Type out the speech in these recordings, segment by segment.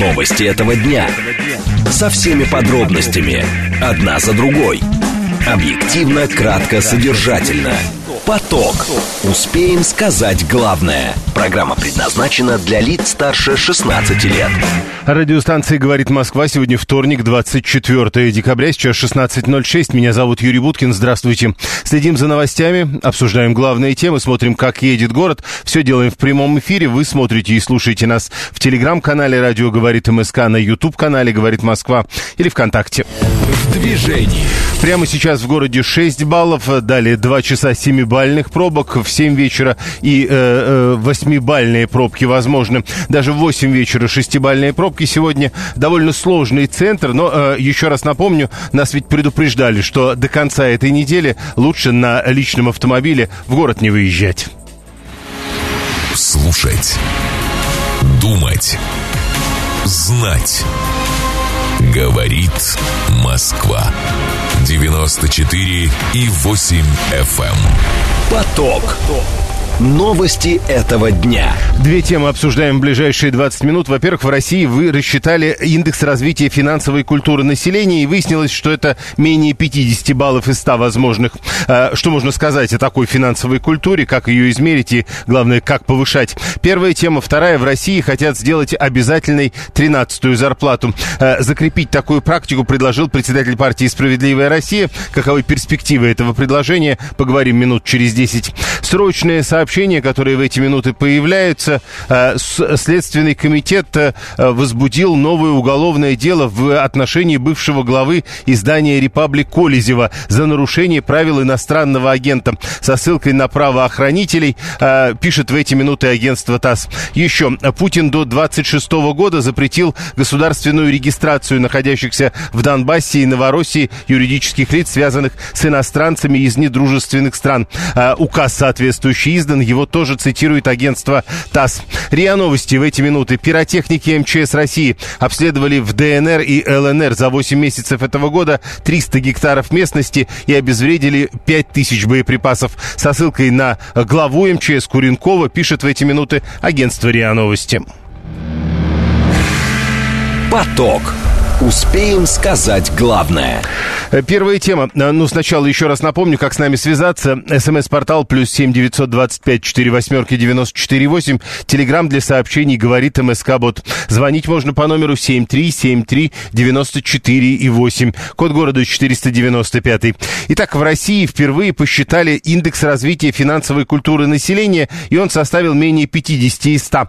Новости этого дня. Со всеми подробностями. Одна за другой. Объективно, кратко, содержательно. Поток. Успеем сказать главное. Программа предназначена для лиц старше 16 лет. Радиостанция «Говорит Москва». Сегодня вторник, 24 декабря, сейчас 16:06. Меня зовут Юрий Буткин. Здравствуйте. Следим за новостями, обсуждаем главные темы, смотрим, как едет город. Все делаем в прямом эфире. Вы смотрите и слушаете нас в телеграм-канале «Радио говорит МСК», на YouTube-канале «Говорит Москва» или ВКонтакте. В движении. Прямо сейчас в городе 6 баллов, далее 2 часа 7-бальных пробок, в 7 вечера и 8-бальные пробки возможны. Даже в 8 вечера 6-бальные пробки. Сегодня довольно сложный центр, но еще раз напомню, нас ведь предупреждали, что до конца этой недели лучше на личном автомобиле в город не выезжать. Слушать, думать, знать. Говорит Москва. 94,8 FM. Поток. Новости этого дня. Две темы обсуждаем в ближайшие 20 минут. Во-первых, в России вы рассчитали индекс развития финансовой культуры населения, и выяснилось, что это менее 50 баллов из 100 возможных. Что можно сказать о такой финансовой культуре, как ее измерить и, главное, как повышать? Первая тема. Вторая. В России хотят сделать обязательной 13-ю зарплату. Закрепить такую практику предложил председатель партии «Справедливая Россия». Каковы перспективы этого предложения? Поговорим минут через 10. Срочное сообщение, которые в эти минуты появляются. Следственный комитет возбудил новое уголовное дело в отношении бывшего главы издания «Репаблик» Колезева за нарушение правил иностранного агента. Со ссылкой на правоохранителей, пишет в эти минуты агентство ТАСС. Еще. Путин до 26 года запретил государственную регистрацию находящихся в Донбассе и Новороссии юридических лиц, связанных с иностранцами из недружественных стран. Указ соответствующий издан, его тоже цитирует агентство ТАСС. РИА Новости в эти минуты. Пиротехники МЧС России обследовали в ДНР и ЛНР за 8 месяцев этого года 300 гектаров местности и обезвредили 5000 боеприпасов. Со ссылкой на главу МЧС Куренкова пишет в эти минуты агентство РИА Новости. Поток. Успеем сказать главное. Первая тема. Ну, сначала еще раз напомню, как с нами связаться. СМС-портал +7 925 48 94 8. Телеграм для сообщений «Говорит МСК-бот». Звонить можно по номеру 7373 94 8. Код города 495. Итак, в России впервые посчитали индекс развития финансовой культуры населения, и он составил менее 50 из 100.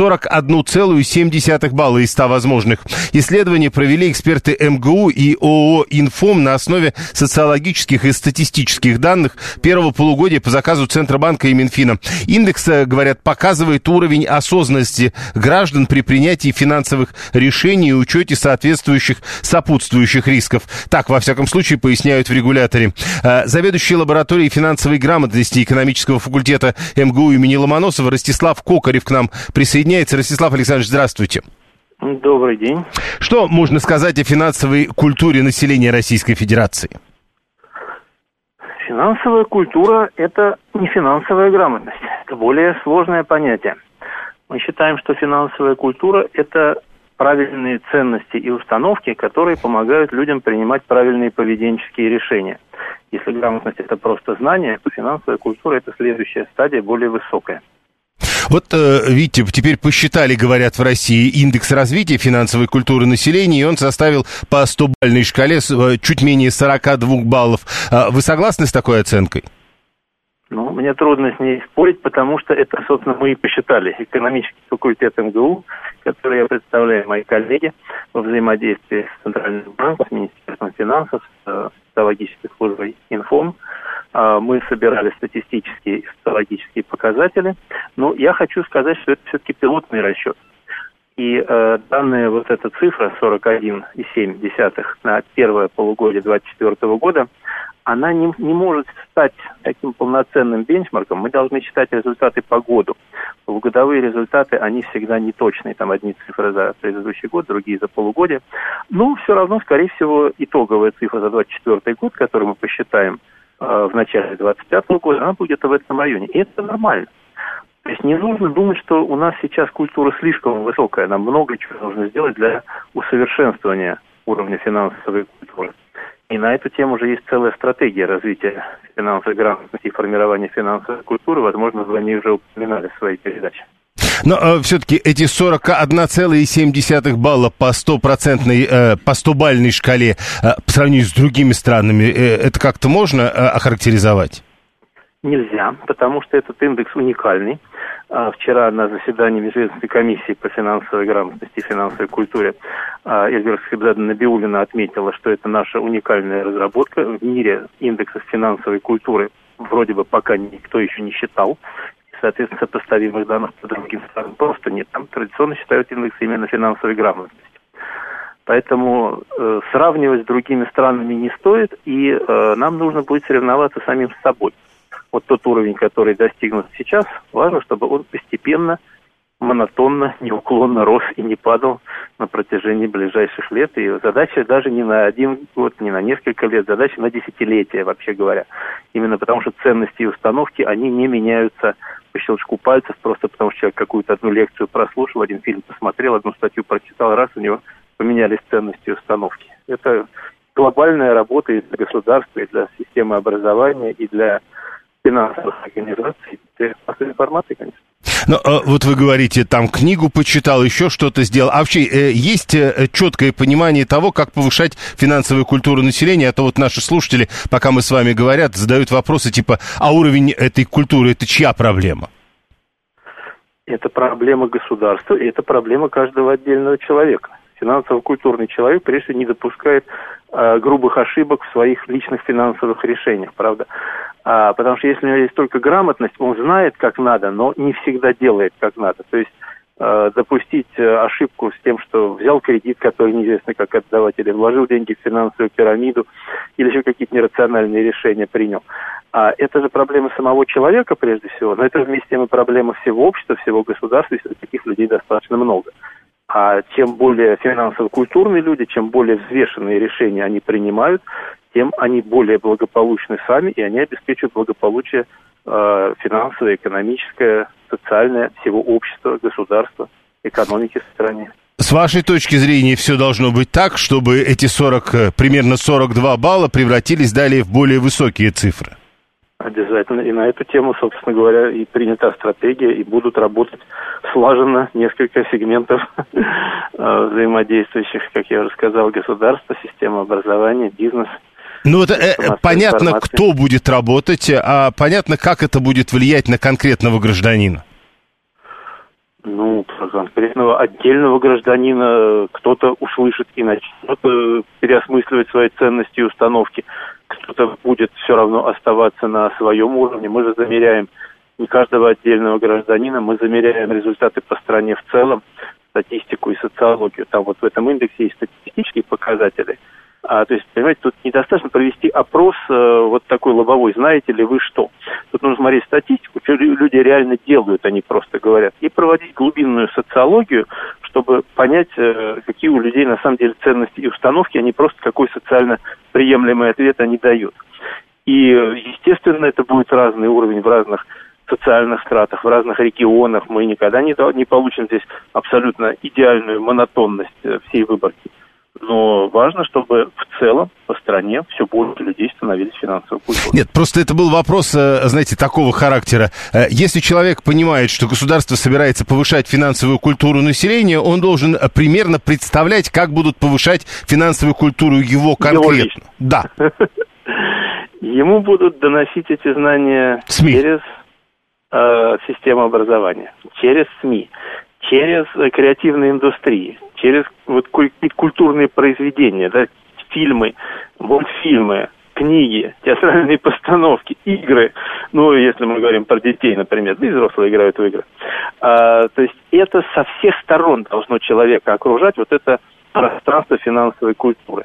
41,7 балла из 100 возможных. Исследование провели эксперты МГУ и ООО «Информ» на основе социологических и статистических данных первого полугодия по заказу Центробанка и Минфина. Индекс, говорят, показывает уровень осознанности граждан при принятии финансовых решений и учете соответствующих сопутствующих рисков. Так, во всяком случае, поясняют в регуляторе. Заведующий лабораторией финансовой грамотности экономического факультета МГУ имени Ломоносова Ростислав Кокарев к нам присоединяется. Ростислав Александрович, здравствуйте. Добрый день. Что можно сказать о финансовой культуре населения Российской Федерации? Финансовая культура – это не финансовая грамотность. Это более сложное понятие. Мы считаем, что финансовая культура – это правильные ценности и установки, которые помогают людям принимать правильные поведенческие решения. Если грамотность – это просто знание, то финансовая культура – это следующая стадия, более высокая. Вот, видите, теперь посчитали, говорят, в России индекс развития финансовой культуры населения, и он составил по 100-бальной шкале чуть менее 42 баллов. Вы согласны с такой оценкой? Ну, мне трудно с ней спорить, потому что это, собственно, мы и посчитали. Экономический факультет МГУ, который я представляю, мои коллеги, во взаимодействии с Центральным банком, с Министерством финансов, с социологической службой «Информ», мы собирали статистические и социологические показатели. Но я хочу сказать, что это все-таки пилотный расчет. И данная вот эта цифра 41,7 на первое полугодие 2024 года, она не может стать таким полноценным бенчмарком. Мы должны считать результаты по году. Полугодовые результаты, они всегда неточные. Там одни цифры за предыдущий год, другие за полугодие. Но все равно, скорее всего, итоговая цифра за 2024 год, которую мы посчитаем в начале 2025 года, она будет в этом районе. И это нормально. То есть не нужно думать, что у нас сейчас культура слишком высокая. Нам много чего нужно сделать для усовершенствования уровня финансовой культуры. И на эту тему уже есть целая стратегия развития финансовой грамотности и формирования финансовой культуры. Возможно, вы о ней уже упоминали в своей передаче. Но все-таки эти 41,7 балла по 100-бальной шкале по сравнению с другими странами, это как-то можно охарактеризовать? Нельзя, потому что этот индекс уникальный. Вчера на заседании Межведомственной комиссии по финансовой грамотности и финансовой культуре Эльвира Сахибзада Набиуллина отметила, что это наша уникальная разработка. В мире индексов финансовой культуры вроде бы пока никто еще не считал. Соответственно, сопоставимых данных по другим странам просто нет. Там традиционно считают индекс именно финансовой грамотности. Поэтому сравнивать с другими странами не стоит, и нам нужно будет соревноваться самим с собой. Вот тот уровень, который достигнут сейчас, важно, чтобы он постепенно, монотонно, неуклонно рос и не падал на протяжении ближайших лет. И задача даже не на 1 год, не на несколько лет, задача на десятилетия, вообще говоря. Именно потому, что ценности и установки, они не меняются по щелчку пальцев, просто потому что человек какую-то одну лекцию прослушал, один фильм посмотрел, одну статью прочитал, раз у него поменялись ценности и установки. Это глобальная работа и для государства, и для системы образования, и для финансовых организаций, для массовой информации, конечно. Ну, вот вы говорите, там книгу почитал, еще что-то сделал. А вообще, есть четкое понимание того, как повышать финансовую культуру населения? А то вот наши слушатели, пока мы с вами говорят, задают вопросы типа, а уровень этой культуры, это чья проблема? Это проблема государства, и это проблема каждого отдельного человека. Финансово-культурный человек, прежде всего, не допускает грубых ошибок в своих личных финансовых решениях, правда? Потому что если у него есть только грамотность, он знает, как надо, но не всегда делает, как надо. То есть допустить ошибку с тем, что взял кредит, который неизвестно как отдавать, или вложил деньги в финансовую пирамиду, или еще какие-то нерациональные решения принял. Это же проблема самого человека, прежде всего, но это вместе с тем и проблема всего общества, всего государства, если таких людей достаточно много. А чем более финансово-культурные люди, чем более взвешенные решения они принимают, тем они более благополучны сами, и они обеспечивают благополучие финансовое, экономическое, социальное всего общества, государства, экономики в стране. С вашей точки зрения все должно быть так, чтобы эти примерно 42 балла превратились далее в более высокие цифры? Обязательно. И на эту тему, собственно говоря, и принята стратегия, и будут работать слаженно несколько сегментов взаимодействующих, как я уже сказал, государство, система образования, бизнес. Ну, вот понятно, кто будет работать, а понятно, как это будет влиять на конкретного гражданина. Ну, конкретного отдельного гражданина кто-то услышит и начнет переосмысливать свои ценности и установки. Кто-то будет все равно оставаться на своем уровне. Мы же замеряем не каждого отдельного гражданина, мы замеряем результаты по стране в целом, статистику и социологию. Там вот в этом индексе есть статистические показатели. То есть, понимаете, тут недостаточно провести опрос вот такой лобовой, знаете ли вы что. Тут нужно смотреть статистику, что люди реально делают, они просто говорят, и проводить глубинную социологию, чтобы понять, какие у людей на самом деле ценности и установки, а не просто какой социально приемлемый ответ они дают. И, естественно, это будет разный уровень в разных социальных стратах, в разных регионах. Мы никогда не получим здесь абсолютно идеальную монотонность всей выборки. Но важно, чтобы в целом по стране все больше людей становились финансово культурными. Нет, просто это был вопрос, знаете, такого характера. Если человек понимает, что государство собирается повышать финансовую культуру населения, он должен примерно представлять, как будут повышать финансовую культуру его конкретно. Да. Ему будут доносить эти знания СМИ. Через систему образования, через СМИ, через креативные индустрии, через вот культурные произведения, да, фильмы, мультфильмы, книги, театральные постановки, игры. Ну, если мы говорим про детей, например, да и взрослые играют в игры. То есть это со всех сторон должно человека окружать вот это пространство финансовой культуры.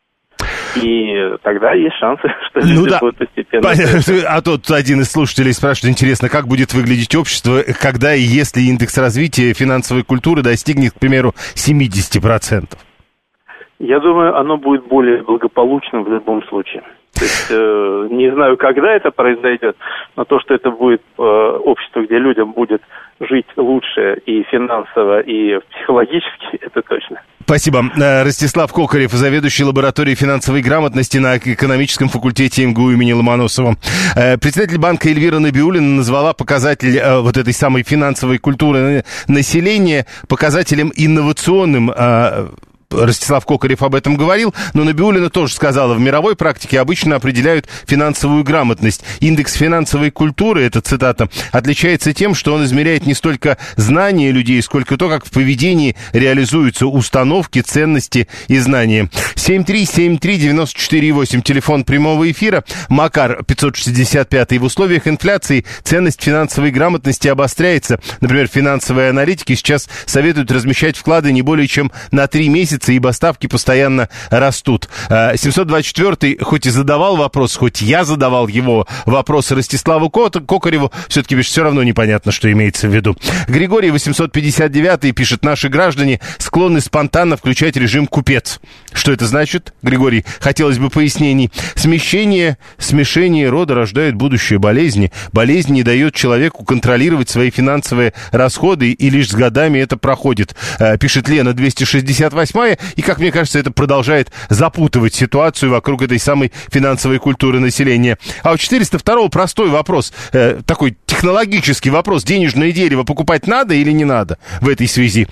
И тогда есть шансы, что люди будут постепенно... А тут один из слушателей спрашивает, интересно, как будет выглядеть общество, когда и если индекс развития финансовой культуры достигнет, к примеру, 70%? Я думаю, оно будет более благополучным в любом случае. То есть не знаю, когда это произойдет, но то, что это будет общество, где людям будет жить лучше и финансово, и психологически, это точно. Спасибо. Ростислав Кокарев, заведующий лабораторией финансовой грамотности на экономическом факультете МГУ имени Ломоносова. Председатель банка Эльвира Набиуллина назвала показатель вот этой самой финансовой культуры населения показателем инновационным. Ростислав Кокарев об этом говорил, но Набиуллина тоже сказала, в мировой практике обычно определяют финансовую грамотность. Индекс финансовой культуры, это цитата, отличается тем, что он измеряет не столько знания людей, сколько то, как в поведении реализуются установки, ценности и знания. 7373948, телефон прямого эфира. Макар 565. В условиях инфляции ценность финансовой грамотности обостряется. Например, финансовые аналитики сейчас советуют размещать вклады не более чем на 3 месяца, ибо ставки постоянно растут. 724-й хоть и задавал вопрос, хоть я задавал его вопрос Ростиславу Кокареву, все-таки все равно непонятно, что имеется в виду. Григорий 859-й пишет, наши граждане склонны спонтанно включать режим «купец». Что это значит, Григорий? Хотелось бы пояснений. Смещение рода рождает будущие болезни. Болезнь не дает человеку контролировать свои финансовые расходы, и лишь с годами это проходит. Пишет Лена 268-я, и, как мне кажется, это продолжает запутывать ситуацию вокруг этой самой финансовой культуры населения. А у 402-го простой вопрос, такой технологический вопрос. Денежное дерево покупать надо или не надо в этой связи?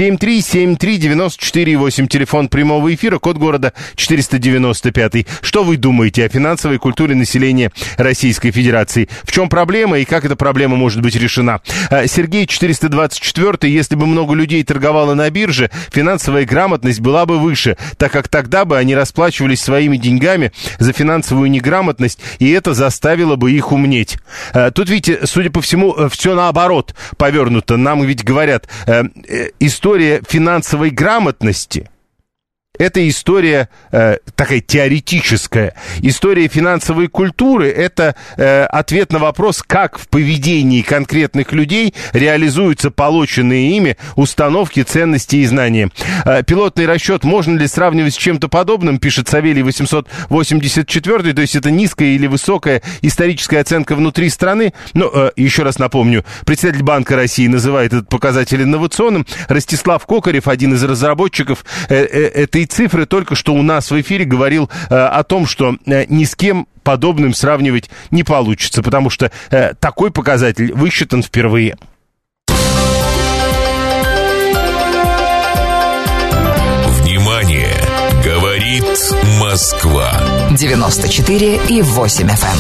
7373948, телефон прямого эфира, код города 495. Что вы думаете о финансовой культуре населения Российской Федерации? В чем проблема и как эта проблема может быть решена? Сергей 424. Если бы много людей торговало на бирже, финансовая грамотность была бы выше, так как тогда бы они расплачивались своими деньгами за финансовую неграмотность, и это заставило бы их умнеть. Тут, видите, судя по всему, все наоборот повернуто. Нам ведь говорят, история финансовой грамотности — это история такая теоретическая. История финансовой культуры — это ответ на вопрос, как в поведении конкретных людей реализуются полученные ими установки, ценности и знания. Пилотный расчет можно ли сравнивать с чем-то подобным, пишет Савелий 884, то есть это низкая или высокая историческая оценка внутри страны. Но, еще раз напомню, председатель Банка России называет этот показатель инновационным. Ростислав Кокарев, один из разработчиков этой цифры, только что у нас в эфире говорил о том, что ни с кем подобным сравнивать не получится, потому что такой показатель высчитан впервые. Внимание! Говорит Москва. 94,8 FM.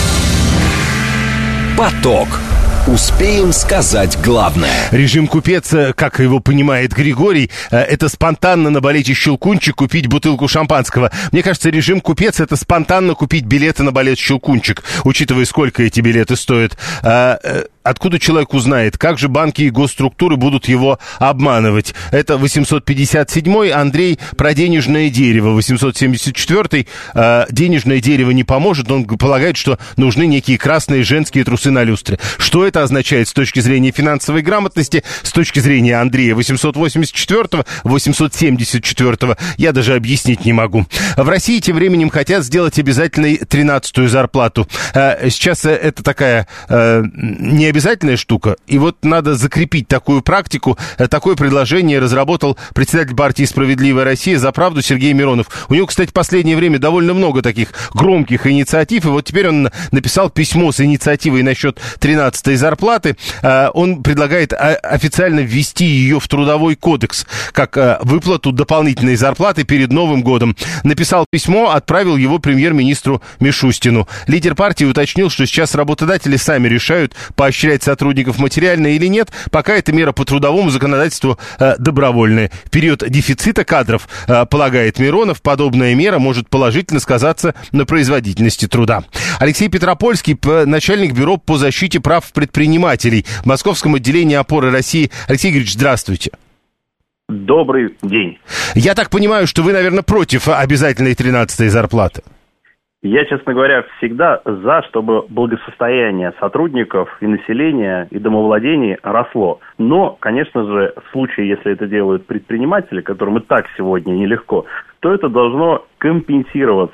Поток. Успеем сказать главное. Режим купец, как его понимает Григорий, это спонтанно наболеть и щелкунчик, купить бутылку шампанского. Мне кажется, режим купец — это спонтанно купить билеты на балет «Щелкунчик», учитывая, сколько эти билеты стоят. Откуда человек узнает? Как же банки и госструктуры будут его обманывать? Это 857-й. Андрей про денежное дерево. 874-й. Денежное дерево не поможет. Он полагает, что нужны некие красные женские трусы на люстре. Что это означает с точки зрения финансовой грамотности? С точки зрения Андрея 884-го, 874-го я даже объяснить не могу. В России тем временем хотят сделать обязательной 13-ю зарплату. Сейчас это такая необязательная штука, и вот надо закрепить такую практику. Такое предложение разработал председатель партии «Справедливая Россия» за правду Сергей Миронов. У него, кстати, в последнее время довольно много таких громких инициатив, и вот теперь он написал письмо с инициативой насчет 13-й зарплаты. Он предлагает официально ввести ее в Трудовой кодекс, как выплату дополнительной зарплаты перед Новым годом. Написал письмо, отправил его премьер-министру Мишустину. Лидер партии уточнил, что сейчас работодатели сами решают, поощрять сотрудников материально или нет, пока эта мера по трудовому законодательству добровольная. В период дефицита кадров, полагает Миронов, подобная мера может положительно сказаться на производительности труда. Алексей Петропольский, начальник бюро по защите прав предпринимателей в Московском отделении «Опоры России». Алексей Игоревич, здравствуйте. Добрый день. Я так понимаю, что вы, наверное, против обязательной 13-й зарплаты. Я, честно говоря, всегда за, чтобы благосостояние сотрудников и населения, и домовладений росло. Но, конечно же, в случае, если это делают предприниматели, которым и так сегодня нелегко, то это должно компенсироваться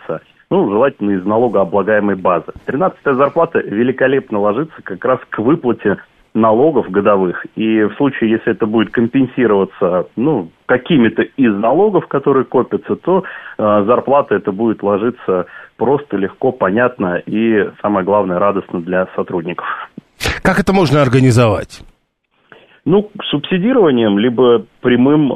желательно из налогооблагаемой базы. 13-я зарплата великолепно ложится как раз к выплате налогов годовых. И в случае, если это будет компенсироваться, какими-то из налогов, которые копятся, то зарплата это будет ложиться просто, легко, понятно и, самое главное, радостно для сотрудников. Как это можно организовать? Субсидированием, либо прямым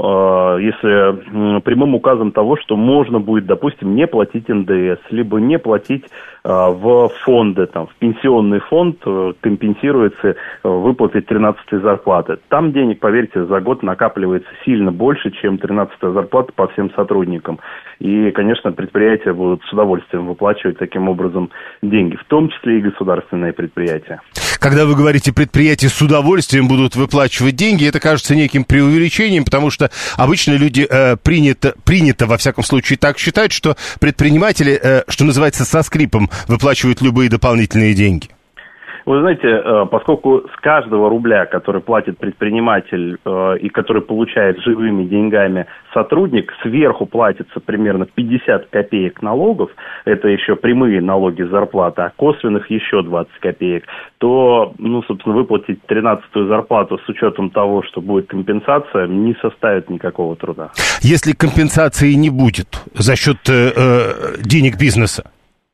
указом того, что можно будет, допустим, не платить НДС, либо не платить в фонды, в пенсионный фонд компенсируется выплатой 13-й зарплаты. Там денег, поверьте, за год накапливается сильно больше, чем 13-я зарплата по всем сотрудникам. И, конечно, предприятия будут с удовольствием выплачивать таким образом деньги, в том числе и государственные предприятия. Когда вы говорите, предприятия с удовольствием будут выплачивать деньги, это кажется неким преувеличением, потому что обычно люди принято, во всяком случае, так считать, что предприниматели, что называется, со скрипом выплачивают любые дополнительные деньги. Вы знаете, поскольку с каждого рубля, который платит предприниматель и который получает живыми деньгами сотрудник, сверху платится примерно 50 копеек налогов, это еще прямые налоги с зарплаты, а косвенных еще 20 копеек, то, собственно, выплатить 13-ю зарплату с учетом того, что будет компенсация, не составит никакого труда. Если компенсации не будет за счет денег бизнеса?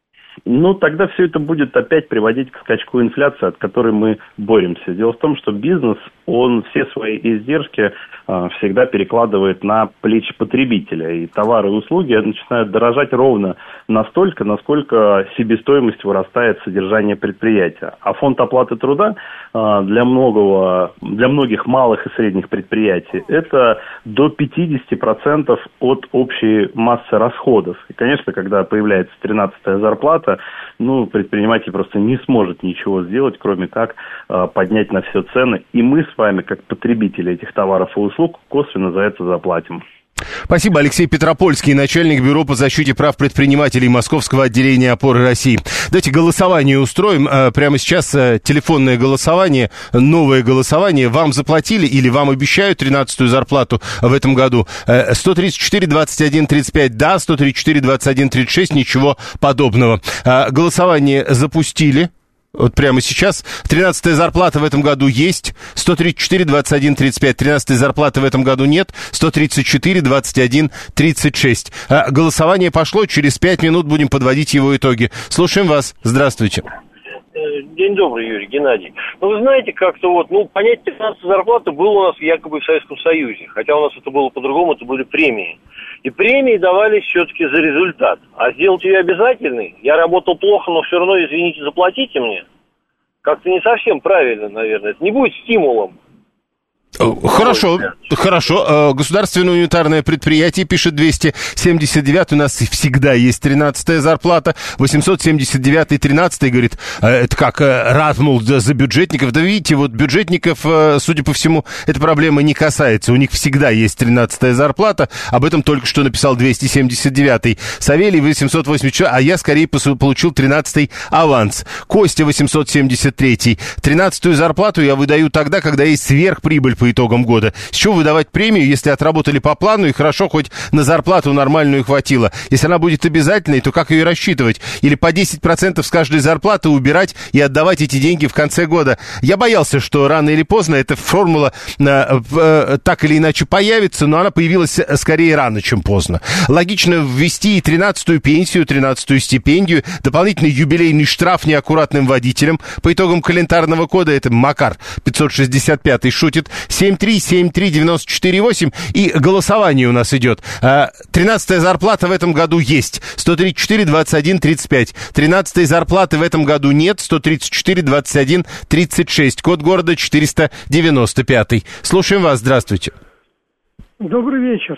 Тогда все это будет опять приводить к скачку инфляции, от которой мы боремся. Дело в том, что бизнес, он все свои издержки всегда перекладывает на плечи потребителя. И товары и услуги начинают дорожать ровно настолько, насколько себестоимость вырастает содержание предприятия. А фонд оплаты труда для многих малых и средних предприятий это до 50% от общей массы расходов. И, конечно, когда появляется 13-я зарплата, предприниматель просто не сможет ничего сделать, кроме как поднять на все цены. И мы с вами, как потребители этих товаров и услуг, косвенно за это заплатим. Спасибо. Алексей Петропольский, начальник бюро по защите прав предпринимателей Московского отделения «Опоры России». Давайте голосование устроим. Прямо сейчас телефонное голосование, новое голосование. Вам заплатили или вам обещают 13-ю зарплату в этом году? 134-21-35 да, 134-21-36 ничего подобного. Голосование запустили. Вот прямо сейчас. 13-я зарплата в этом году есть. 134, 21, 35. 13-й зарплаты в этом году нет. 134, 21, 36. Голосование пошло. Через 5 минут будем подводить его итоги. Слушаем вас. Здравствуйте. День добрый, Юрий, Геннадий. Вы знаете, как-то понятие 13-й зарплаты было у нас якобы в Советском Союзе. Хотя у нас это было по-другому, это были премии. И премии давались все-таки за результат. А сделать ее обязательной, я работал плохо, но все равно, извините, заплатите мне. Как-то не совсем правильно, наверное. Это не будет стимулом. Хорошо. Государственное унитарное предприятие, пишет 279, у нас всегда есть 13-я зарплата, 879-й 13-й, говорит, это как рад, мол, за бюджетников. Да видите, бюджетников, судя по всему, эта проблема не касается. У них всегда есть 13-я зарплата. Об этом только что написал 279-й. Савелий 884, а я скорее получил 13-й аванс. Костя 873-й. 13-ю зарплату я выдаю тогда, когда есть сверхприбыль по итогам года. С чего выдавать премию, если отработали по плану и хорошо хоть на зарплату нормальную хватило? Если она будет обязательной, то как ее рассчитывать? Или по 10% с каждой зарплаты убирать и отдавать эти деньги в конце года? Я боялся, что рано или поздно эта формула так или иначе появится, но она появилась скорее рано, чем поздно. Логично ввести и 13-ю пенсию, 13-ю стипендию, дополнительный юбилейный штраф неаккуратным водителям. По итогам календарного года, это Макар 565-й шутит, 7373948, и голосование у нас идет. 13-я зарплата в этом году есть. 134, 21, 35. 13-й зарплаты в этом году нет. 134, 21, 36. Код города 495. Слушаем вас. Здравствуйте. Добрый вечер.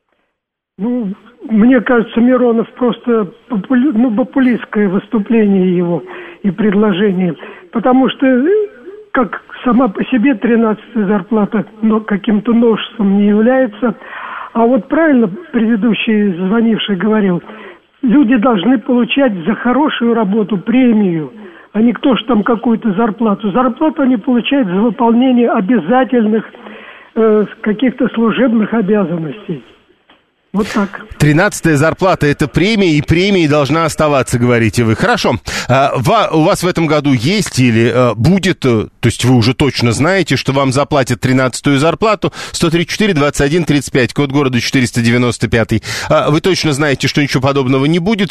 Мне кажется, Миронов просто популистское выступление его и предложение. Потому что как сама по себе 13-я зарплата каким-то новшеством не является. А правильно предыдущий звонивший говорил, люди должны получать за хорошую работу премию, а не кто ж там какую-то зарплату. Зарплату они получают за выполнение обязательных каких-то служебных обязанностей. Вот так. 13-я зарплата – это премия, и премией должна оставаться, говорите вы. Хорошо. У вас в этом году есть или будет, то есть вы уже точно знаете, что вам заплатят 13-ю зарплату, 134-21-35, код города 495. Вы точно знаете, что ничего подобного не будет,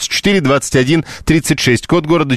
134-21-36, код города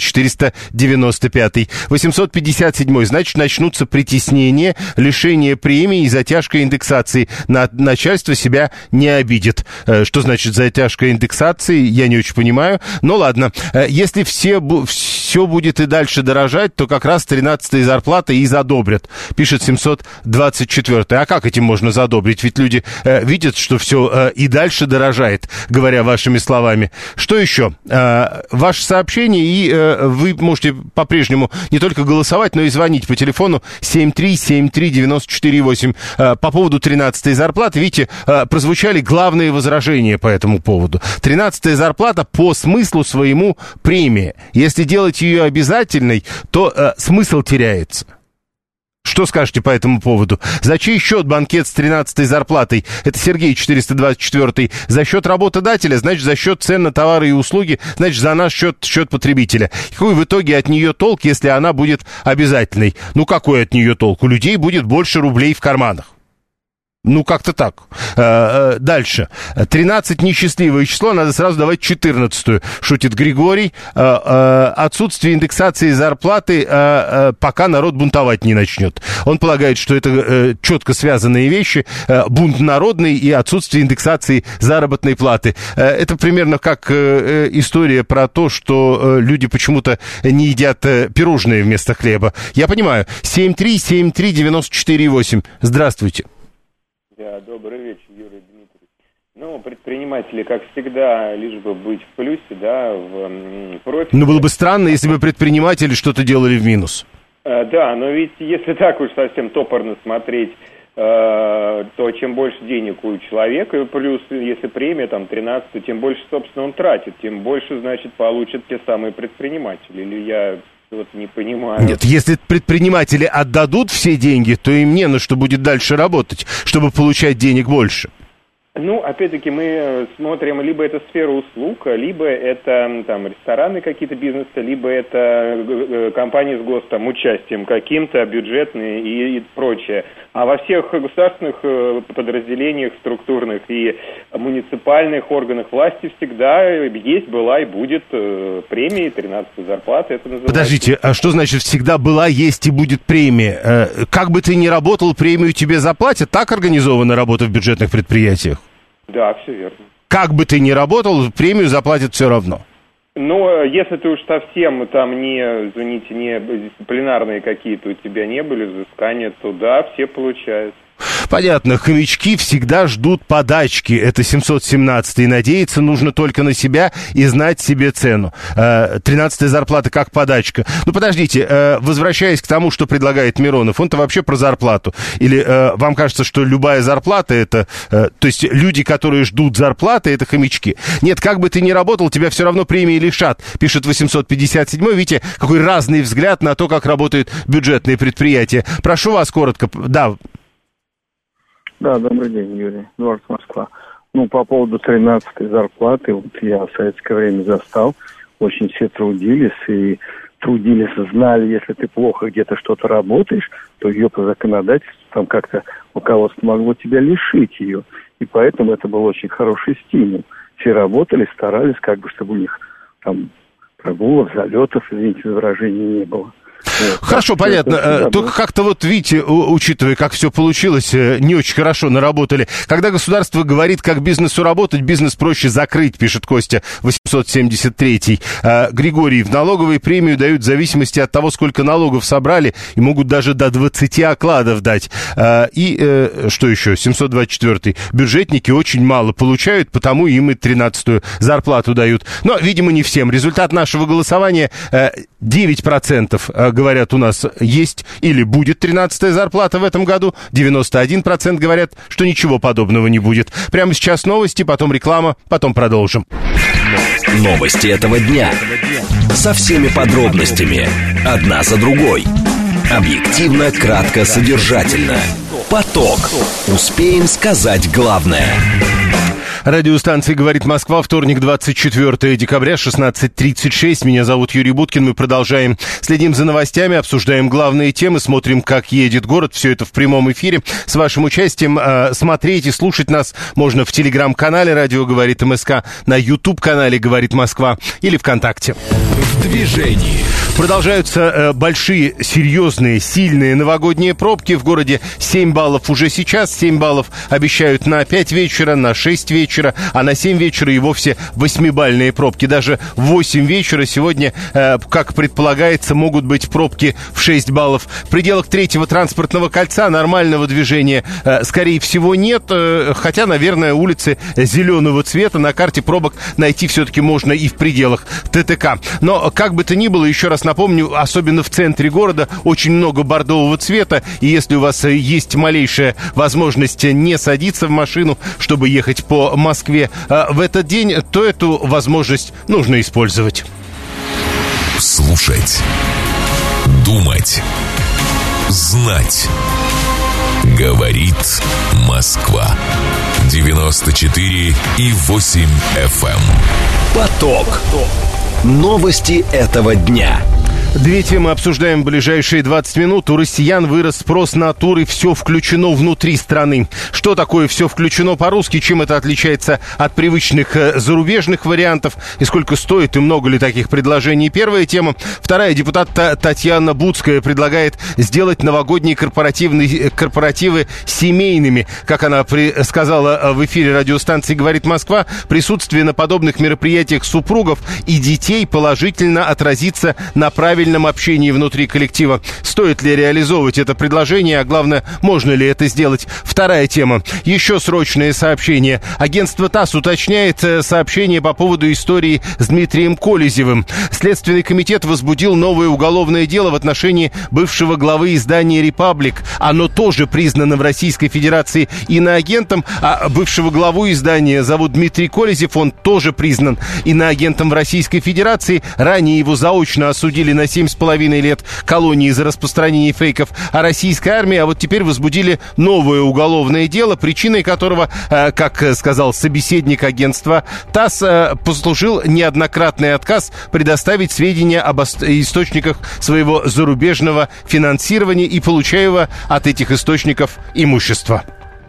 495. 857, значит, начнутся притеснения, лишение премии и затяжка индексации. Начальство себя не обидит. Что значит затяжка индексации, я не очень понимаю. Но ладно, если все будет и дальше дорожать, то как раз 13-я зарплата и задобрят, пишет 724. А как этим можно задобрить? Ведь люди видят, что все и дальше дорожает, говоря вашими словами. Что еще? Ваше сообщение, и вы можете по-прежнему не только голосовать, но и звонить по телефону 7373948 по поводу 13-й зарплаты. Видите, прозвучали главные возражения по этому поводу. 13-я зарплата по смыслу своему премия. Если делать ее обязательной, то смысл теряется. Что скажете по этому поводу? За чей счет банкет с 13-й зарплатой? Это Сергей, 424-й. За счет работодателя, значит, за счет цен на товары и услуги, значит, за наш счет потребителя. Какой в итоге от нее толк, если она будет обязательной? Ну, какой от нее толк? У людей будет больше рублей в карманах. Ну, как-то так. Дальше. 13 несчастливое число, надо сразу давать 14-ю, шутит Григорий. Отсутствие индексации зарплаты, пока народ бунтовать не начнет. Он полагает, что это четко связанные вещи. Бунт народный и отсутствие индексации заработной платы. Это примерно как история про то, что люди почему-то не едят пирожные вместо хлеба. Я понимаю. 7373948. Здравствуйте. Да, добрый вечер, Юрий Дмитриевич. Ну, предприниматели, как всегда, лишь бы быть в плюсе, да, в профите. Ну, было бы странно, если бы предприниматели что-то делали в минус. Да, но ведь если так уж совсем топорно смотреть, то чем больше денег у человека, плюс если премия там 13, то тем больше, собственно, он тратит, тем больше, значит, получат те самые предприниматели. Или я... Вот не понимаю. Нет, если предприниматели отдадут все деньги, то им не на что будет дальше работать, чтобы получать денег больше. Ну, опять-таки, мы смотрим, либо это сфера услуг, либо это там ресторанные какие-то бизнесы, либо это компании с госучастием каким-то, бюджетные и прочее. А во всех государственных подразделениях структурных и муниципальных органах власти всегда есть, была и будет премия, 13-я зарплата. Это называется... Подождите, а что значит всегда была, есть и будет премия? Как бы ты ни работал, премию тебе заплатят? Так организована работа в бюджетных предприятиях? Да, все верно. Как бы ты ни работал, премию заплатят все равно. Но если ты уж совсем там не дисциплинарные какие-то у тебя не были взыскания, то да, все получают. Понятно, хомячки всегда ждут подачки. Это 717-й. Надеяться нужно только на себя и знать себе цену. 13-я зарплата как подачка. Ну, подождите, возвращаясь к тому, что предлагает Миронов, он-то вообще про зарплату. Или вам кажется, что любая зарплата это... то есть люди, которые ждут зарплаты, это хомячки. Нет, как бы ты ни работал, тебя все равно премии лишат, пишет 857-й. Видите, какой разный взгляд на то, как работают бюджетные предприятия. Прошу вас коротко. Да. Да, добрый день, Юрий. Эдуард, Москва. Ну, по поводу 13-й зарплаты, вот я в советское время застал, очень все трудились, знали, если ты плохо где-то что-то работаешь, то ее по законодательству, там как-то руководство могло тебя лишить ее. И поэтому это был очень хороший стимул. Все работали, старались, как бы, чтобы у них там прогулов, залетов, извините за выражение, не было. Хорошо, понятно. Только как-то вот, видите, учитывая, как все получилось, не очень хорошо наработали. Когда государство говорит, как бизнесу работать, бизнес проще закрыть, пишет Костя, 873-й. Григорий, в налоговой премию дают в зависимости от того, сколько налогов собрали, и могут даже до 20 окладов дать. И что еще? 724-й. Бюджетники очень мало получают, потому им и 13-ю зарплату дают. Но, видимо, не всем. Результат нашего голосования 9% говорят, у нас есть или будет 13-я зарплата в этом году. 91% говорят, что ничего подобного не будет. Прямо сейчас новости, потом реклама, потом продолжим. Новости этого дня. Со всеми подробностями. Одна за другой. Объективно, кратко, содержательно. Поток. Успеем сказать главное. Радиостанция «Говорит Москва», вторник, 24 декабря, 16:36. Меня зовут Юрий Буткин. Мы продолжаем. Следим за новостями, обсуждаем главные темы, смотрим, как едет город. Все это в прямом эфире. С вашим участием смотреть и слушать нас можно в телеграм-канале «Радио говорит МСК», на YouTube-канале «Говорит Москва» или ВКонтакте. В движении. Продолжаются большие, серьезные, сильные новогодние пробки. В городе 7 баллов уже сейчас. 7 баллов обещают на 5 вечера, на 6 вечера, а на 7 вечера и вовсе 8-бальные пробки. Даже в 8 вечера сегодня, как предполагается, могут быть пробки в 6 баллов. В пределах третьего транспортного кольца нормального движения, скорее всего, нет. Хотя, наверное, улицы зеленого цвета на карте пробок найти все-таки можно и в пределах ТТК. Но, как бы то ни было, еще раз напомню, особенно в центре города очень много бордового цвета. И если у вас есть малейшая возможность не садиться в машину, чтобы ехать по Москве в этот день, то эту возможность нужно использовать. Слушать, думать, знать. Говорит Москва. 94,8 FM. Поток. Новости этого дня. Две темы обсуждаем в ближайшие 20 минут. У россиян вырос спрос на туры «Все включено» внутри страны. Что такое «Все включено» по-русски? Чем это отличается от привычных зарубежных вариантов? И сколько стоит, и много ли таких предложений? Первая тема. Вторая. Депутат Татьяна Буцкая предлагает сделать новогодние корпоративы семейными. Как она сказала в эфире радиостанции «Говорит Москва», присутствие на подобных мероприятиях супругов и детей положительно отразится на правильном общении внутри коллектива. Стоит ли реализовывать это предложение, а главное, можно ли это сделать? Вторая тема. Еще срочное сообщение. Агентство ТАСС уточняет сообщение по поводу истории с Дмитрием Колезевым. Следственный комитет возбудил новое уголовное дело в отношении бывшего главы издания «Репаблик». Оно тоже признано в Российской Федерации иноагентом, а бывшего главу издания зовут Дмитрий Колезев, он тоже признан иноагентом в Российской Федерации. Ранее его заочно осудили на 7,5 лет колонии за распространение фейков о российской армии, а вот теперь возбудили новое уголовное дело, причиной которого, как сказал собеседник агентства ТАСС, послужил неоднократный отказ предоставить сведения об источниках своего зарубежного финансирования и получаемого от этих источников имущества.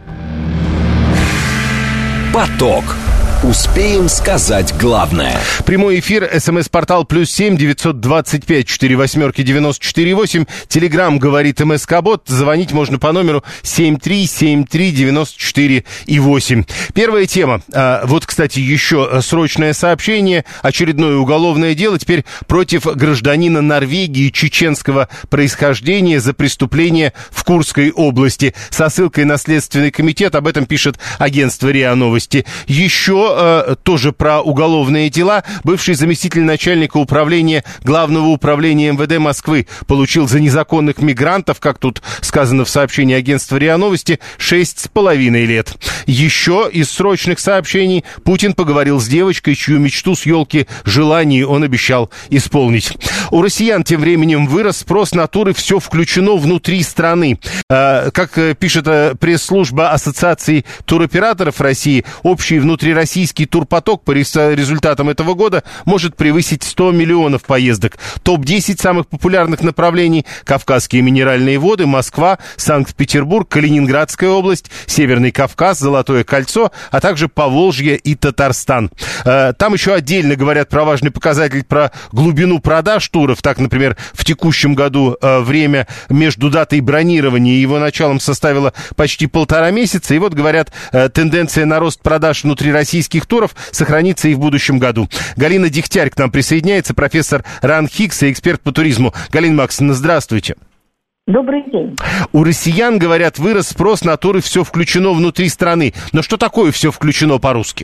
Поток. Успеем сказать главное. Прямой эфир, СМС-портал +7 925 48 94 8. Телеграм «Говорит МСК-бот». Звонить можно по номеру 7373 94 8. Первая тема. Вот, кстати, еще срочное сообщение. Очередное уголовное дело теперь против гражданина Норвегии чеченского происхождения за преступление в Курской области. Со ссылкой на Следственный комитет. Об этом пишет агентство РИА Новости. Еще тоже про уголовные дела. Бывший заместитель начальника управления Главного управления МВД Москвы получил за незаконных мигрантов, как тут сказано в сообщении агентства РИА Новости, 6,5 лет. Еще из срочных сообщений. Путин поговорил с девочкой, чью мечту с елки желаний он обещал исполнить. У россиян тем временем вырос спрос на туры «Все включено» внутри страны. Как пишет пресс-служба Ассоциации туроператоров России, общий внутрироссийский турпоток по результатам этого года может превысить 100 миллионов поездок. Топ-10 самых популярных направлений: Кавказские минеральные воды, Москва, Санкт-Петербург, Калининградская область, Северный Кавказ, Золотое кольцо, а также Поволжье и Татарстан. Там еще отдельно говорят про важный показатель, про глубину продаж туров. Так, например, в текущем году время между датой бронирования и его началом составило почти 1,5 месяца. И вот, говорят, тенденция на рост продаж внутрироссийских туров сохранится и в будущем году. Галина Дегтярь к нам присоединяется, профессор РАН ХИКС и эксперт по туризму. Галина Максимовна, здравствуйте. Добрый день. У россиян, говорят, вырос спрос на туры «Все включено» внутри страны. Но что такое «Все включено» по-русски?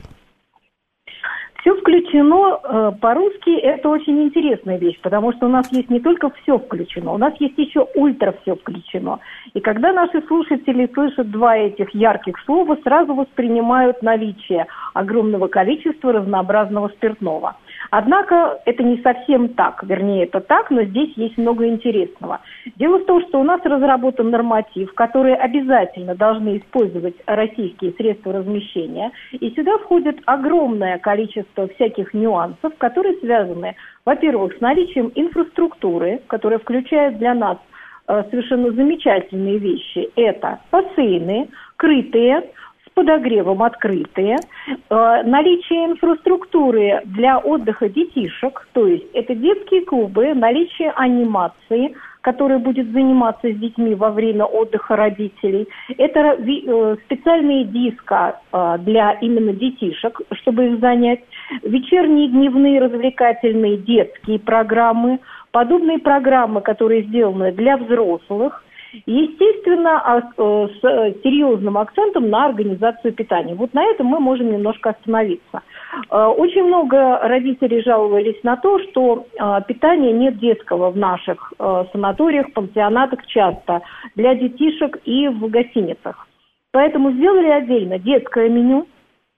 «Все включено» по-русски — это очень интересная вещь, потому что у нас есть не только «все включено», у нас есть еще «ультра все включено». И когда наши слушатели слышат два этих ярких слова, сразу воспринимают наличие огромного количества разнообразного спиртного. Однако это не совсем так, вернее, это так, но здесь есть много интересного. Дело в том, что у нас разработан норматив, который обязательно должны использовать российские средства размещения, и сюда входит огромное количество всяких нюансов, которые связаны, во-первых, с наличием инфраструктуры, которая включает для нас совершенно замечательные вещи. Это бассейны, крытые, подогревом открытые, наличие инфраструктуры для отдыха детишек, то есть это детские клубы, наличие анимации, которая будет заниматься с детьми во время отдыха родителей, это специальные диско для именно детишек, чтобы их занять, вечерние, дневные, развлекательные детские программы, подобные программы, которые сделаны для взрослых, естественно, с серьезным акцентом на организацию питания. Вот на этом мы можем немножко остановиться. Очень много родителей жаловались на то, что питания нет детского в наших санаториях, пансионатах часто для детишек и в гостиницах. Поэтому сделали отдельно детское меню,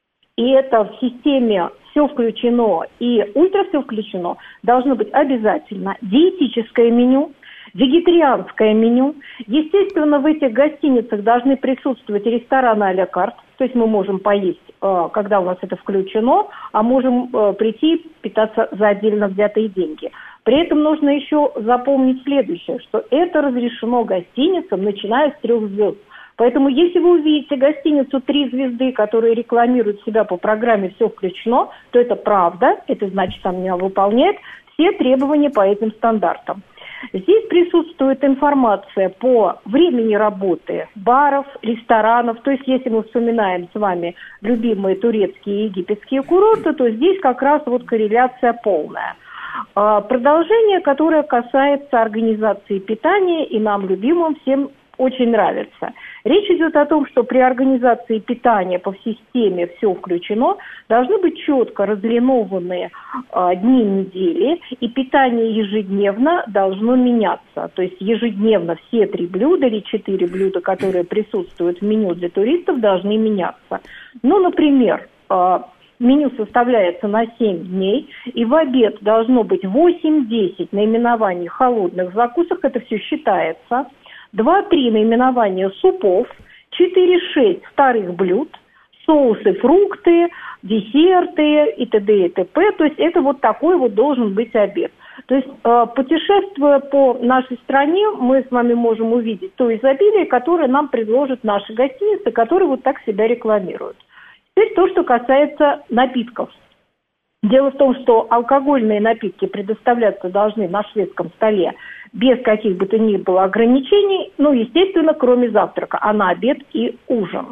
и это в системе «Все включено» и «Ультра все включено» должно быть обязательно диетическое меню, вегетарианское меню. Естественно, в этих гостиницах должны присутствовать рестораны а-ля карт, то есть мы можем поесть, когда у нас это включено, а можем прийти питаться за отдельно взятые деньги. При этом нужно еще запомнить следующее, что это разрешено гостиницам, начиная с 3 звезд. Поэтому если вы увидите гостиницу 3 звезды, которая рекламирует себя по программе «Все включено», то это правда, это значит, она выполняет все требования по этим стандартам. Здесь присутствует информация по времени работы баров, ресторанов. То есть, если мы вспоминаем с вами любимые турецкие и египетские курорты, то здесь как раз вот корреляция полная. Продолжение, которое касается организации питания, и нам, любимым, всем очень нравится. Речь идет о том, что при организации питания по системе «Все включено» должны быть четко разлинованные дни недели, и питание ежедневно должно меняться. То есть ежедневно все 3 блюда или 4 блюда, которые присутствуют в меню для туристов, должны меняться. Ну, например, меню составляется на 7 дней, и в обед должно быть 8-10 наименований холодных закусок, это все считается, 2-3 наименования супов, 4-6 вторых блюд, соусы, фрукты, десерты и т.д. и т.п. То есть это вот такой вот должен быть обед. То есть путешествуя по нашей стране, мы с вами можем увидеть то изобилие, которое нам предложат наши гостиницы, которые вот так себя рекламируют. Теперь то, что касается напитков. Дело в том, что алкогольные напитки предоставляться должны на шведском столе без каких бы то ни было ограничений, ну, естественно, кроме завтрака, а на обед и ужин.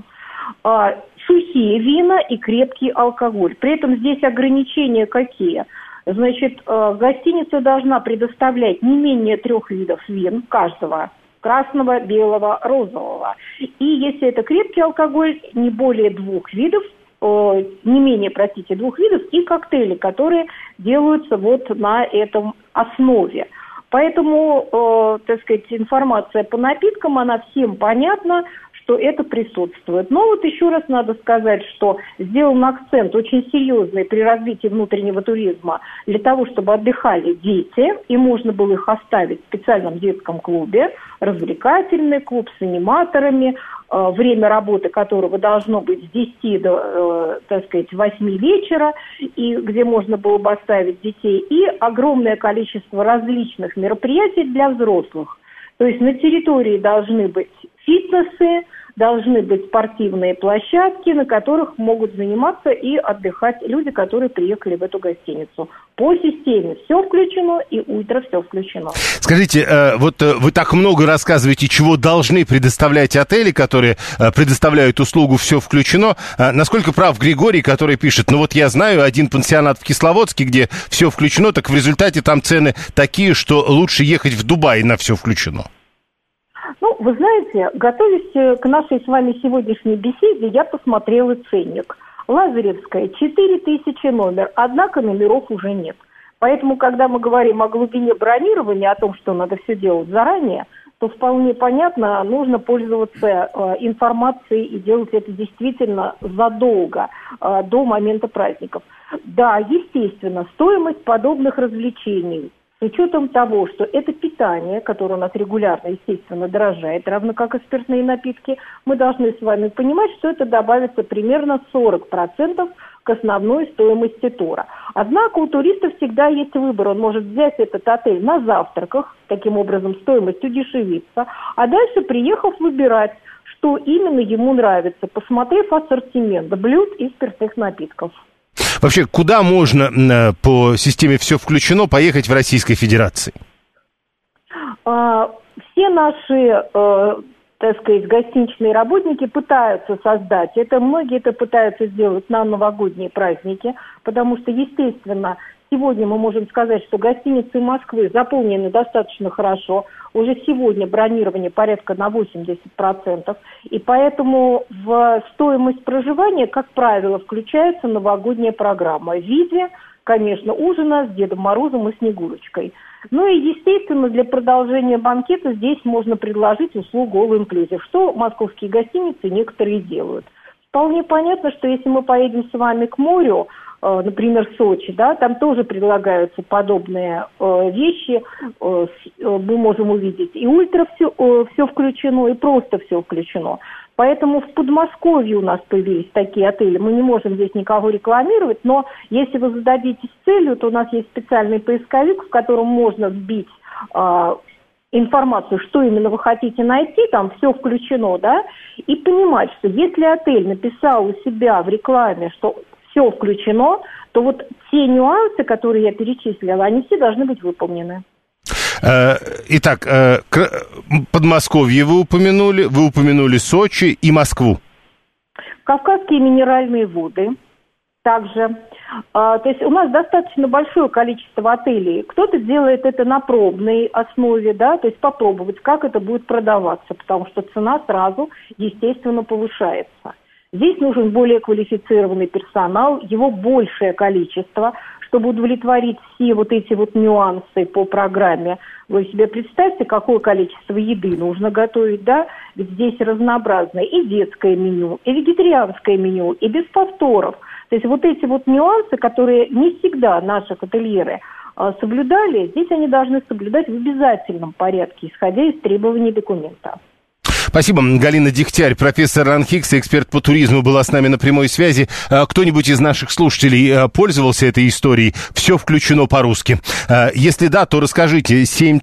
Сухие вина и крепкий алкоголь. При этом здесь ограничения какие? Значит, гостиница должна предоставлять не менее 3 видов вин каждого. Красного, белого, розового. И если это крепкий алкоголь, не более 2 видов, не менее, 2 видов, и коктейли, которые делаются вот на этом основе. Поэтому, так сказать, информация по напиткам, она всем понятна, что это присутствует. Но вот еще раз надо сказать, что сделан акцент очень серьезный при развитии внутреннего туризма для того, чтобы отдыхали дети, и можно было их оставить в специальном детском клубе, развлекательный клуб с аниматорами, время работы которого должно быть с 10 до, так сказать, 8 вечера, и где можно было бы оставить детей, и огромное количество различных мероприятий для взрослых. То есть на территории должны быть фитнесы, должны быть спортивные площадки, на которых могут заниматься и отдыхать люди, которые приехали в эту гостиницу. По системе «Все включено» и «Ультра все включено». Скажите, вот вы так много рассказываете, чего должны предоставлять отели, которые предоставляют услугу «Все включено». Насколько прав Григорий, который пишет, ну вот я знаю один пансионат в Кисловодске, где «Все включено», так в результате там цены такие, что лучше ехать в Дубай на «Все включено». Ну, вы знаете, готовясь к нашей с вами сегодняшней беседе, я посмотрела ценник. Лазаревская, 4000 номер, однако номеров уже нет. Поэтому, когда мы говорим о глубине бронирования, о том, что надо все делать заранее, то вполне понятно, нужно пользоваться информацией и делать это действительно задолго, до момента праздников. Да, естественно, стоимость подобных развлечений, с учетом того, что это питание, которое у нас регулярно, естественно, дорожает, равно как и спиртные напитки, мы должны с вами понимать, что это добавится примерно 40% к основной стоимости тура. Однако у туриста всегда есть выбор. Он может взять этот отель на завтраках, таким образом стоимость удешевится, а дальше, приехав, выбирать, что именно ему нравится, посмотрев ассортимент блюд и спиртных напитков. Вообще, куда можно по системе «Все включено» поехать в Российской Федерации? Все наши, так сказать, гостиничные работники пытаются создать. Многие это пытаются сделать на новогодние праздники, потому что, естественно, сегодня мы можем сказать, что гостиницы Москвы заполнены достаточно хорошо. Уже сегодня бронирование порядка на 80%. И поэтому в стоимость проживания, как правило, включается новогодняя программа в виде, конечно, ужина с Дедом Морозом и Снегурочкой. Ну и, естественно, для продолжения банкета здесь можно предложить услугу All Inclusive, что московские гостиницы некоторые делают. Вполне понятно, что если мы поедем с вами к морю, например, Сочи, да, там тоже предлагаются подобные вещи, мы можем увидеть и ультра все включено, и просто все включено. Поэтому в Подмосковье у нас появились такие отели. Мы не можем здесь никого рекламировать, но если вы зададитесь целью, то у нас есть специальный поисковик, в котором можно вбить информацию, что именно вы хотите найти, там все включено, да, и понимать, что если отель написал у себя в рекламе, что все включено, то вот те нюансы, которые я перечислила, они все должны быть выполнены. Итак, Подмосковье вы упомянули Сочи и Москву. Кавказские минеральные воды также. То есть у нас достаточно большое количество отелей. Кто-то делает это на пробной основе, да, то есть попробовать, как это будет продаваться, потому что цена сразу, естественно, повышается. Здесь нужен более квалифицированный персонал, его большее количество, чтобы удовлетворить все вот эти вот нюансы по программе. Вы себе представьте, какое количество еды нужно готовить, да? Ведь здесь разнообразное и детское меню, и вегетарианское меню, и без повторов. То есть вот эти вот нюансы, которые не всегда наши ательеры соблюдали, здесь они должны соблюдать в обязательном порядке, исходя из требований документа. Спасибо. Галина Дегтярь, профессор РАНХИКС, эксперт по туризму, была с нами на прямой связи. Кто-нибудь из наших слушателей пользовался этой историей? Все включено по-русски. Если да, то расскажите.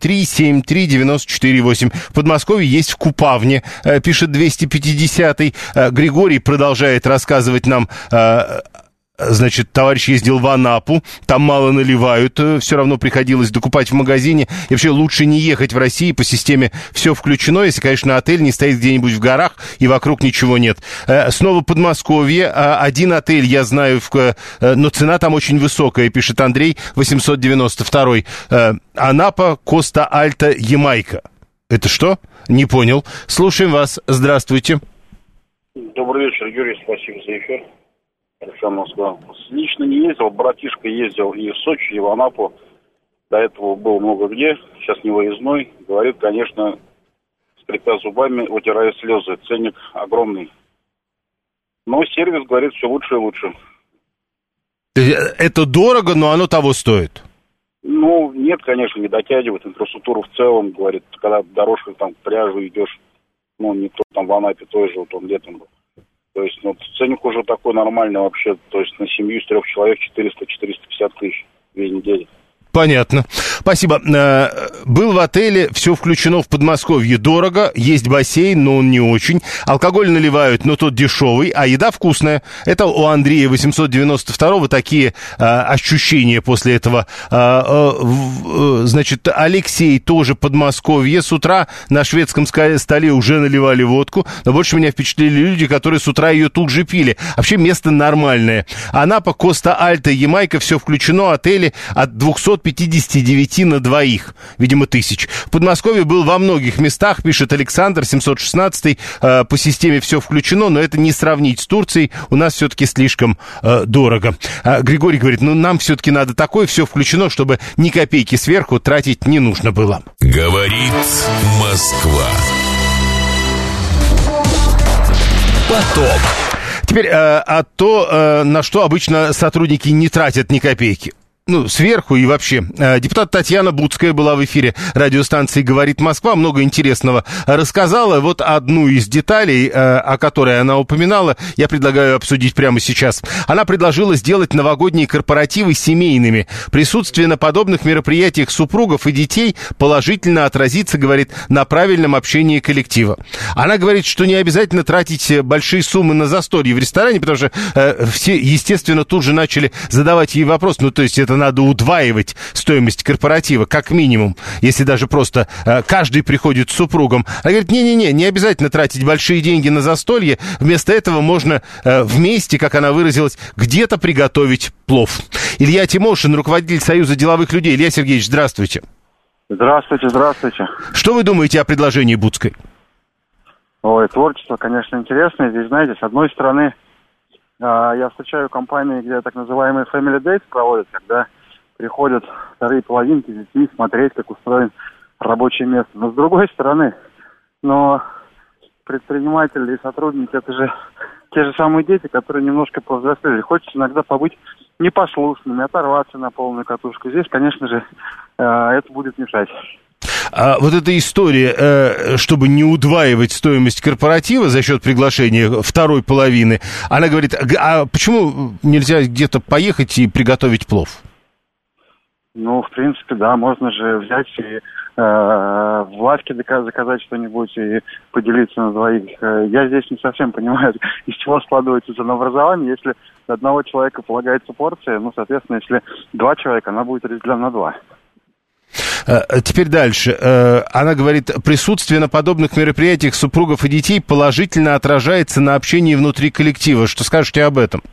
7373948. В Подмосковье есть в Купавне, пишет 250-й. Григорий продолжает рассказывать нам... Значит, товарищ ездил в Анапу, там мало наливают, все равно приходилось докупать в магазине. И вообще лучше не ехать в России по системе «все включено», если, конечно, отель не стоит где-нибудь в горах и вокруг ничего нет. Снова Подмосковье, один отель я знаю, но цена там очень высокая, пишет Андрей, 892-й. Анапа, Коста-Альта, Ямайка. Это что? Не понял. Слушаем вас. Здравствуйте. Добрый вечер, Юрий, спасибо за эфир. Москва. Лично не ездил, братишка ездил и в Сочи, и в Анапу. До этого был много где, сейчас не выездной. Говорит, конечно, скрипя зубами, утирая слезы. Ценник огромный. Но сервис, говорит, все лучше и лучше. Это дорого, но оно того стоит? Ну, нет, конечно, не дотягивает. Инфраструктуру в целом, говорит, когда дорожка там к пляжу идешь, ну, не то там в Анапе, тоже вот он летом был. То есть, ну, ценник уже такой нормальный вообще. То есть, на семью из 3 человек 400-450 тысяч в 2 недели. Понятно. Спасибо. Был в отеле, все включено в Подмосковье. Дорого, есть бассейн, но он не очень. Алкоголь наливают, но тот дешевый, а еда вкусная. Это у Андрея 892-го такие ощущения после этого. Значит, Алексей тоже Подмосковье. С утра на шведском столе уже наливали водку, но больше меня впечатлили люди, которые с утра ее тут же пили. Вообще место нормальное. Анапа, Коста-Альта, Ямайка, все включено. Отели от 200 759 на двоих, видимо, тысяч. В Подмосковье был во многих местах, пишет Александр, 716 по системе все включено, но это не сравнить с Турцией, у нас все-таки слишком дорого. Григорий говорит, нам все-таки надо такое все включено, чтобы ни копейки сверху тратить не нужно было. Говорит Москва. Поток. Теперь на что обычно сотрудники не тратят ни копейки. Сверху и вообще. Депутат Татьяна Буцкая была в эфире радиостанции «Говорит Москва», много интересного рассказала. Вот одну из деталей, о которой она упоминала, я предлагаю обсудить прямо сейчас. Она предложила сделать новогодние корпоративы семейными. Присутствие на подобных мероприятиях супругов и детей положительно отразится, говорит, на правильном общении коллектива. Она говорит, что не обязательно тратить большие суммы на застолье в ресторане, потому что все, естественно, тут же начали задавать ей вопрос, то есть это надо удваивать стоимость корпоратива, как минимум, если даже просто каждый приходит с супругом. Она говорит, не обязательно тратить большие деньги на застолье, вместо этого можно вместе, как она выразилась, где-то приготовить плов. Илья Тимошин, руководитель Союза деловых людей. Илья Сергеевич, здравствуйте. Здравствуйте. Что вы думаете о предложении Буцкой? Творчество, конечно, интересное. Здесь, знаете, с одной стороны, я встречаю компании, где так называемые family dates проводят, когда приходят вторые половинки с детьми смотреть, как устроен рабочее место. Но с другой стороны, предприниматели и сотрудники, это же те же самые дети, которые немножко повзрослели. Хочется иногда побыть непослушными, оторваться на полную катушку. Здесь, конечно же, это будет мешать. А вот эта история, чтобы не удваивать стоимость корпоратива за счет приглашения второй половины, она говорит, а почему нельзя где-то поехать и приготовить плов? В принципе, да, можно же взять и в лавке заказать что-нибудь и поделиться на двоих. Я здесь не совсем понимаю, из чего складывается ценообразование. Если одного человека полагается порция, соответственно, если два человека, она будет разделена на два. Теперь дальше. Она говорит, присутствие на подобных мероприятиях супругов и детей положительно отражается на общении внутри коллектива. Что скажете об этом?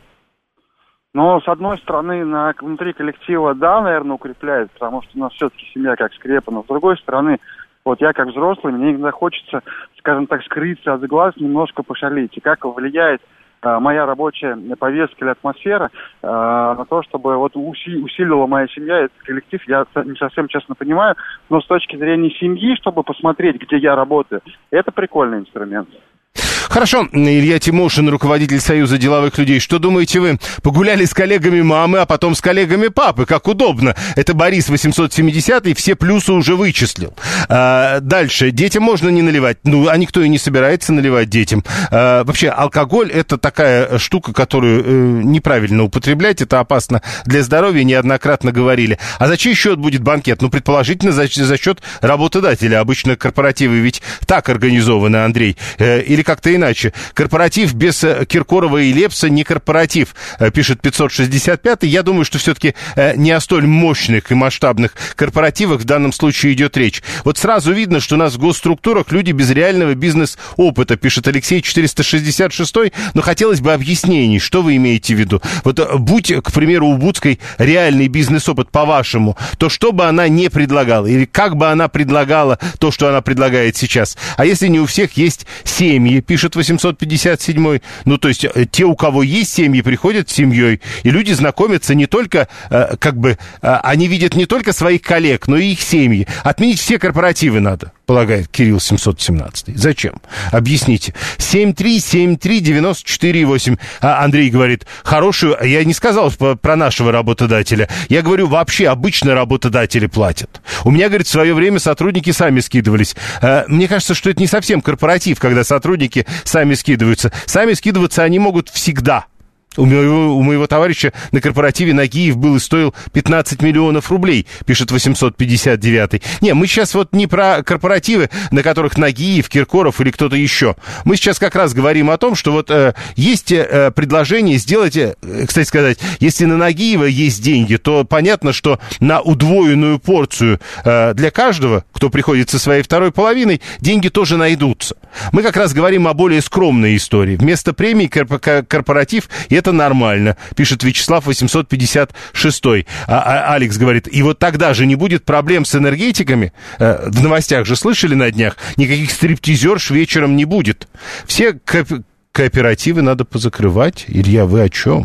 С одной стороны, внутри коллектива, да, наверное, укрепляет, потому что у нас все-таки семья как скрепа, но с другой стороны, я как взрослый, мне иногда хочется, скажем так, скрыться от глаз, немножко пошалить. И как влияет моя рабочая повестка или атмосфера на то, чтобы усилила моя семья, этот коллектив, я не совсем честно понимаю, но с точки зрения семьи, чтобы посмотреть, где я работаю, это прикольный инструмент. Хорошо, Илья Тимошин, руководитель Союза деловых людей. Что думаете вы? Погуляли с коллегами мамы, а потом с коллегами папы. Как удобно. Это Борис 870, и все плюсы уже вычислил. Дальше. Детям можно не наливать. А никто и не собирается наливать детям. Вообще, алкоголь — это такая штука, которую неправильно употреблять. Это опасно для здоровья, неоднократно говорили. А за чей счет будет банкет? Предположительно, за счет работодателя. Обычно корпоративы ведь так организованы, Андрей. Или как-то иначе. Корпоратив без Киркорова и Лепса не корпоратив, пишет 565-й. Я думаю, что все-таки не о столь мощных и масштабных корпоративах в данном случае идет речь. Сразу видно, что у нас в госструктурах люди без реального бизнес-опыта, пишет Алексей 466-й. Но хотелось бы объяснений, что вы имеете в виду. Будь, к примеру, у Буцкой реальный бизнес-опыт, по-вашему, то что бы она не предлагала? Или как бы она предлагала то, что она предлагает сейчас? А если не у всех есть семьи, пишет 857-й. То есть те, у кого есть семьи, приходят с семьей, и люди знакомятся не только, они видят не только своих коллег, но и их семьи. Отменить все корпоративы надо, полагает Кирилл 717. Зачем? Объясните. 7373948. Андрей говорит, хорошую, я не сказал про нашего работодателя, я говорю, вообще обычно работодатели платят. У меня, говорит, в свое время сотрудники сами скидывались. Мне кажется, что это не совсем корпоратив, когда сотрудники сами скидываются. Сами скидываться они могут всегда. У моего товарища на корпоративе Нагиев был и стоил 15 миллионов рублей, пишет 859-й. Не, мы сейчас не про корпоративы, на которых Нагиев, Киркоров или кто-то еще. Мы сейчас как раз говорим о том, что есть предложение сделать, кстати сказать, если на Нагиева есть деньги, то понятно, что на удвоенную порцию для каждого, кто приходит со своей второй половиной, деньги тоже найдутся. Мы как раз говорим о более скромной истории. Вместо премии корпоратив, и это нормально, пишет Вячеслав 856. Алекс говорит, и вот тогда же не будет проблем с энергетиками. В новостях же слышали на днях, никаких стриптизерш вечером не будет. Все кооперативы надо позакрывать. Илья, вы о чем?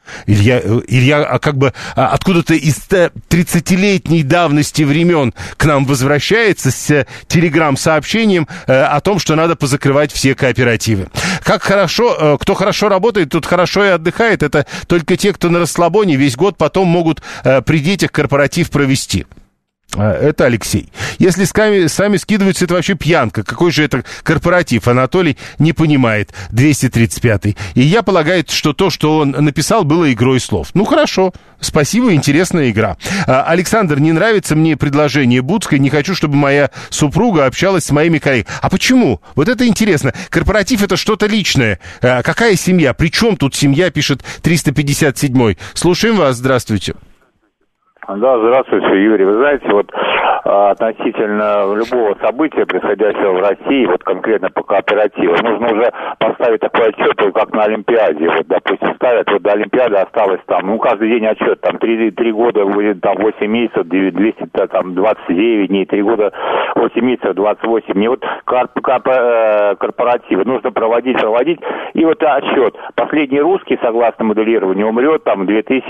Илья как бы откуда-то из 30-летней давности времен к нам возвращается с телеграм-сообщением о том, что надо позакрывать все кооперативы. Как хорошо, кто хорошо работает, тот хорошо и отдыхает. Это только те, кто на расслабоне весь год потом могут при детях корпоратив провести. Это Алексей. Если сами скидываются, это вообще пьянка. Какой же это корпоратив? Анатолий не понимает. 235-й. И я полагаю, что то, что он написал, было игрой слов. Ну, хорошо. Спасибо, интересная игра. Александр, не нравится мне предложение Будской. Не хочу, чтобы моя супруга общалась с моими коллегами. А почему? Вот это интересно. Корпоратив — это что-то личное. Какая семья? При чем тут семья, пишет 357-й. Слушаем вас. Здравствуйте. Да, здравствуйте, Юрий. Вы знаете, вот относительно любого события, происходящего в России, вот конкретно по кооперативу, нужно уже поставить такой отчет, как на Олимпиаде. Вот, допустим, ставят, вот до Олимпиады осталось там, ну, каждый день отчет, там, 3 года будет, там, 8 месяцев, 229 дней, 3 года, 8 месяцев, 28 дней. Вот корпоративы нужно проводить, и вот отчет. Последний русский, согласно моделированию, умрет, там,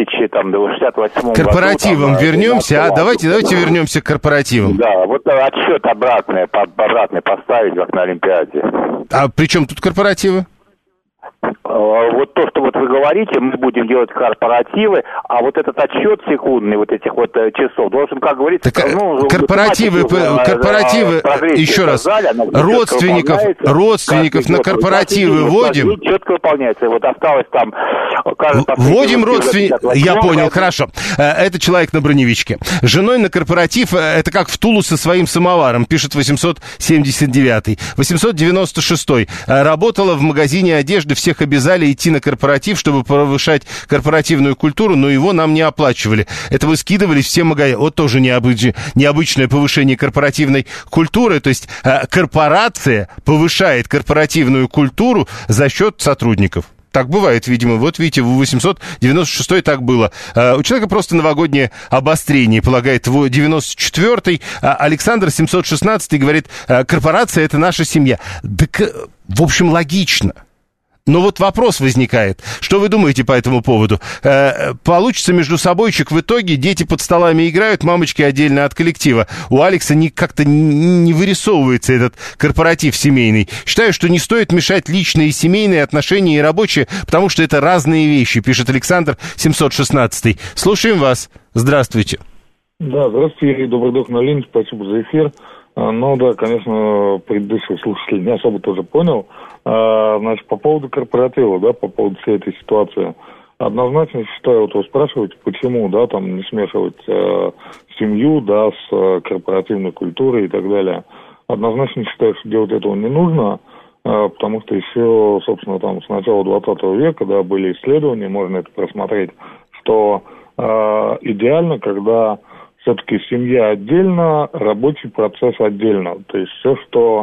2068 году. Корпоративам вернемся, давайте вернемся к корпоративам. Да, вот отсчет обратный поставить, как на Олимпиаде. А при чем тут корпоративы? Вот то, что вот вы говорите, мы будем делать корпоративы, а вот этот отсчет секундный, вот этих вот часов, должен, как говорится... Так, корпоративы, еще раз, родственников на корпоративы вводим. Четко выполняется, вот осталось там... Вводим родственников, я понял, хорошо. Это человек на броневичке. Женой на корпоратив, это как в Тулу со своим самоваром, пишет 879-й. 896-й. Работала в магазине одежды, всех обязали идти на корпоратив, чтобы повышать корпоративную культуру, но его нам не оплачивали. Это вы скидывались все магазины. Вот тоже необычное повышение корпоративной культуры. То есть корпорация повышает корпоративную культуру за счет сотрудников. Так бывает, видимо. Вот видите, в 896-й так было. У человека просто новогоднее обострение, полагает 94-й. Александр 716-й говорит, корпорация — это наша семья. Так, в общем, логично. Но вот вопрос возникает. Что вы думаете по этому поводу? Получится между собойчик в итоге, дети под столами играют, мамочки отдельно от коллектива. У Алекса как-то не вырисовывается этот корпоратив семейный. Считаю, что не стоит мешать личные и семейные отношения и рабочие, потому что это разные вещи, пишет Александр 716. Слушаем вас. Здравствуйте. Да, здравствуйте, Юрий. Добрый док на линии. Спасибо за эфир. Ну да, конечно, предыдущий слушатель не особо тоже понял. Значит, по поводу корпоратива, да, по поводу всей этой ситуации. Однозначно считаю, вот вы спрашиваете, почему, да, там не смешивать семью, да, с корпоративной культурой и так далее. Однозначно считаю, что делать этого не нужно, потому что еще, собственно, там с начала 20 века, да, были исследования, можно это просмотреть, что идеально, когда все-таки семья отдельно, рабочий процесс отдельно. То есть все, что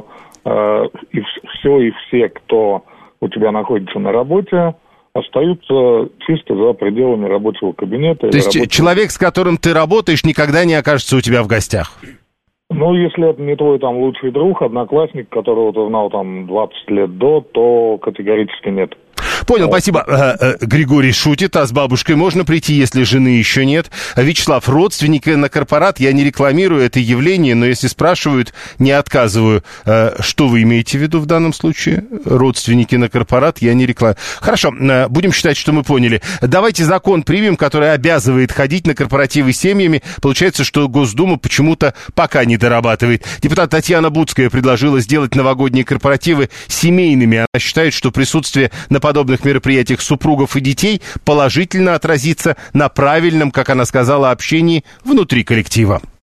и все, кто у тебя находится на работе, остаются чисто за пределами рабочего кабинета. То есть человек, с которым ты работаешь, никогда не окажется у тебя в гостях? Ну, если это не твой там лучший друг, одноклассник, которого ты знал там 20 лет до, то категорически нет. Понял, спасибо. Григорий шутит, а с бабушкой можно прийти, если жены еще нет. Вячеслав, родственники на корпорат, я не рекламирую это явление, но если спрашивают, не отказываю. Что вы имеете в виду в данном случае? Родственники на корпорат, я не рекламирую. Хорошо, будем считать, что мы поняли. Давайте закон примем, который обязывает ходить на корпоративы с семьями. Получается, что Госдума почему-то пока не дорабатывает. Депутат Татьяна Будская предложила сделать новогодние корпоративы семейными. Она считает, что присутствие на подобных мероприятиях супругов и детей положительно отразится на правильном, как она сказала, общении внутри коллектива.